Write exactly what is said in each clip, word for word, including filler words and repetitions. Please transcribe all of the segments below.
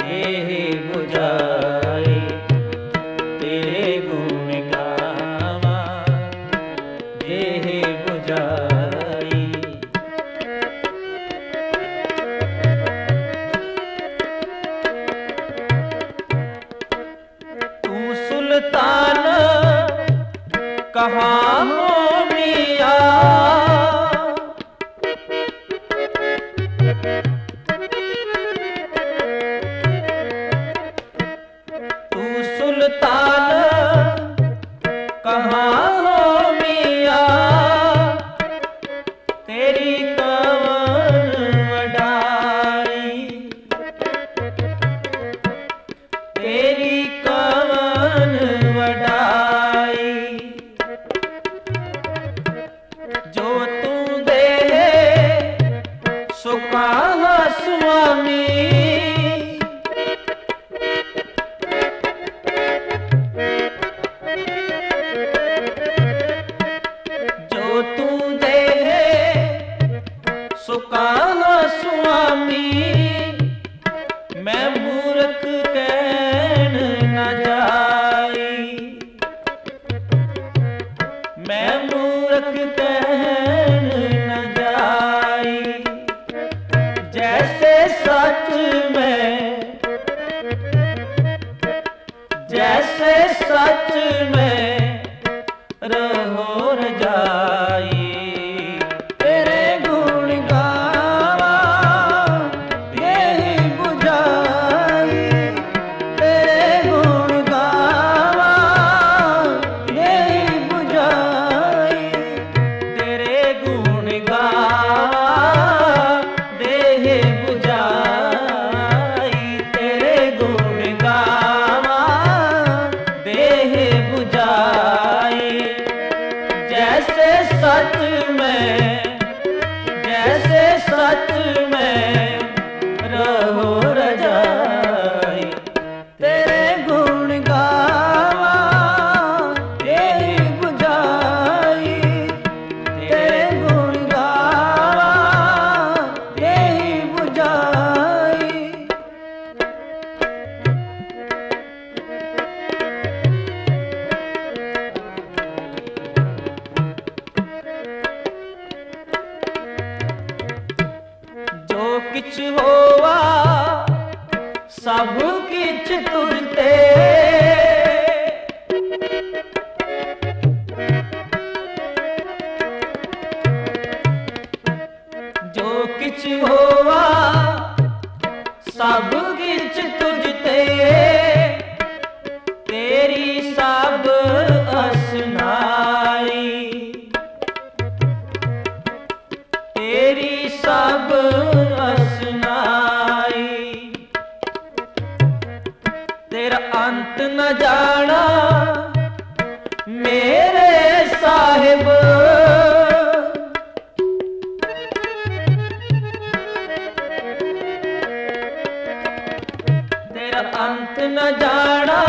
यही बुझाई, तेरे गुण गावा यही बुझाई। तू सुल्तान कहाँ हो मिया, तू सुल्तान कहाँ हो मिया, तेरी कवन वडाई, तेरी कवन वडाई। जो तू दे सो कहा स्वामी, जो तू दे सो कहा स्वामी, मैं मूर्ख कहन न जाई, मैं मूर्ख कहन न जाई। जैसे सच में, जैसे सच में रहो रजाई, तेरे गुण गावा यही बुझाई, तेरे गुण गावा यही बुझाई, तेरे गुण गावा यही बुझाई, तेरे गुण गावा यही बुझाई। जैसे सच में, जैसे सच में रहो रजाई, तेरे गुण गावा यही बुझाई, तेरे गुण गावा यही बुझाई। जो किछ होवा सब किछ तुझते, जो किछ होवा सब किछ तुझते, तेरी सब असनाई, तेरी सब असनाई। तेरा अंत न जाना मेरे साहिब, तेरा अंत न जाना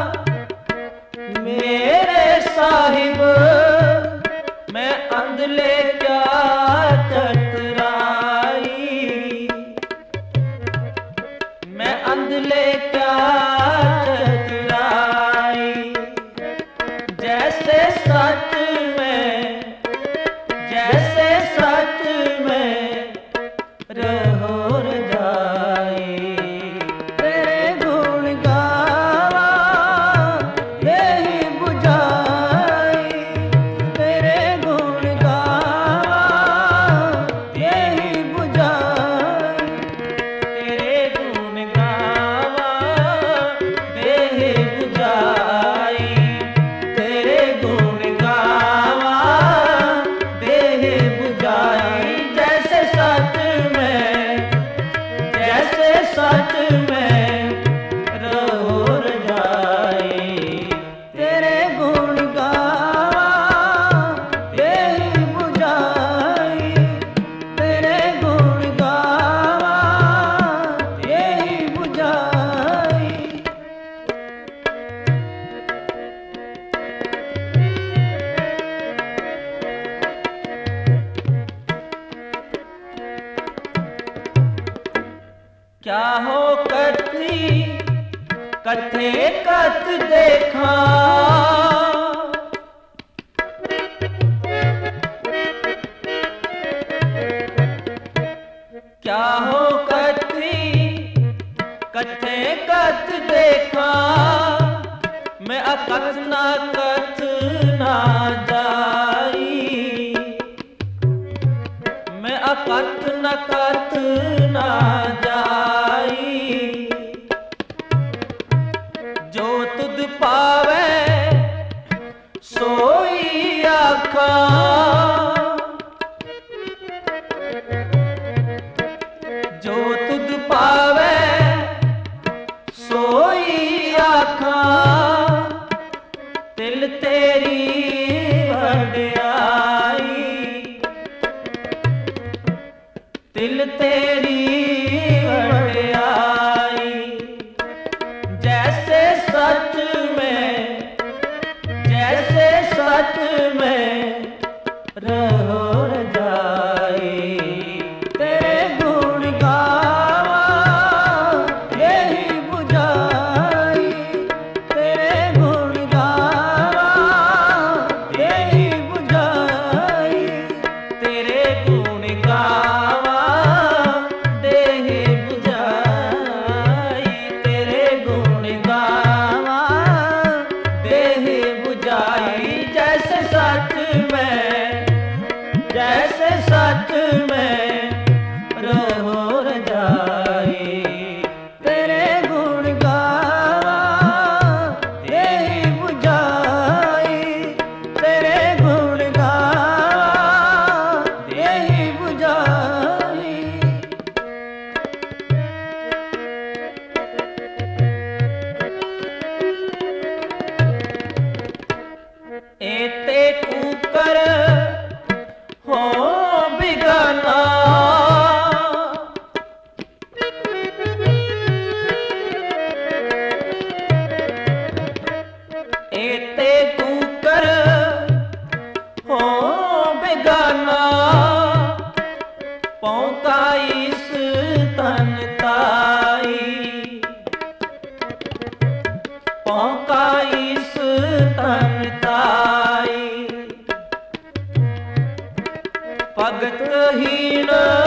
मेरे साहिब, मैं अंधले क्या चतराई, मैं अंधले क्या चतराई। जैसे सच में, जैसे सच में रहो रजाई, तेरे गुण गावा यही बुझाई, तेरे गुण गावा यही बुझाई, तेरे गुण गावा कथे कत देखा। क्या हो कथी कथे कत देखा, मैं अकथ ना कथ ना जाई, मैं अकथ न कथ ना जाई। जो तुध पावे सोई आखा, जो तुध पावे सोई आखा, तिल तेरी वड्याई, तिल तेरी वड्याई। जैसे सच में जैसे सच में रहो रजाई, तेरे गुण गावा यही बुझाई, तेरे गुण गावा यही बुझाई, तेरे गुण गावा देहि बुझाई, तेरे गुण गावा देहि बुझाई। जैसे सच में जैसे सच में रहो रजाई, तेरे गुण गावा यही बुझाई, तेरे गुण गावा यही बुझाई। एते कुकर हो बिगाना, एते कुकर हो बिगाना, पौका इस तन ताई, पौका इस तन ताई। भगत हीन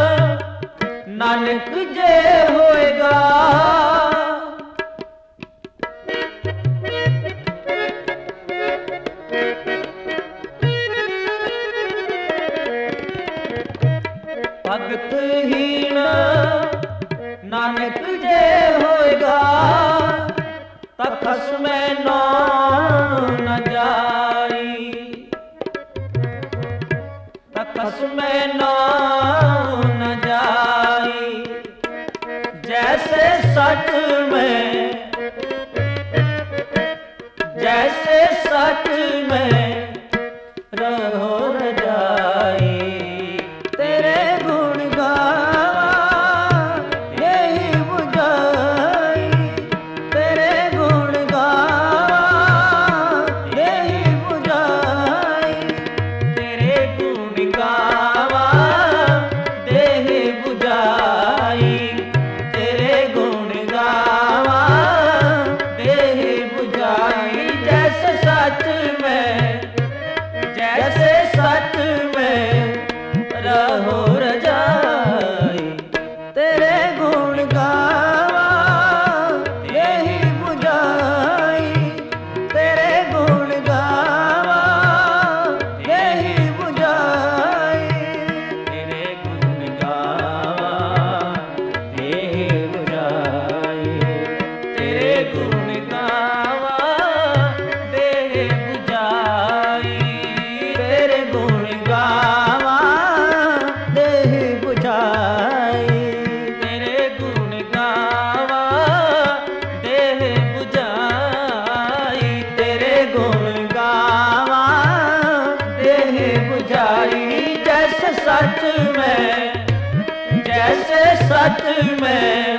नानक जे होएगा, भगत हीन नानक जे होएगा, तखस में नौ न जाई, तखस में नौ न जाई। जैसे सच में जैसे सच में रहो रजाई, तेरे गुण गावा यही बुझाई, तेरे गुण गावा यही बुझाई, तेरे गुण गावा देहि बुझाई, तेरे गुण गावा देहि बुझाई। जैसे सच में जैसे सच में रहो रजाई, तेरे गुण गावा यही बुझाई, तेरे गुण गावा यही बुझाई, तेरे गुण गावा यही बुझाई, तेरे गुण गावा देहि बुझाई, तेरे गुण गावा देहि बुझाई, तेरे गुण गावा देहि बुझाई, तेरे गुण गावा देहि बुझाई। जैसे सच में जैसे सच में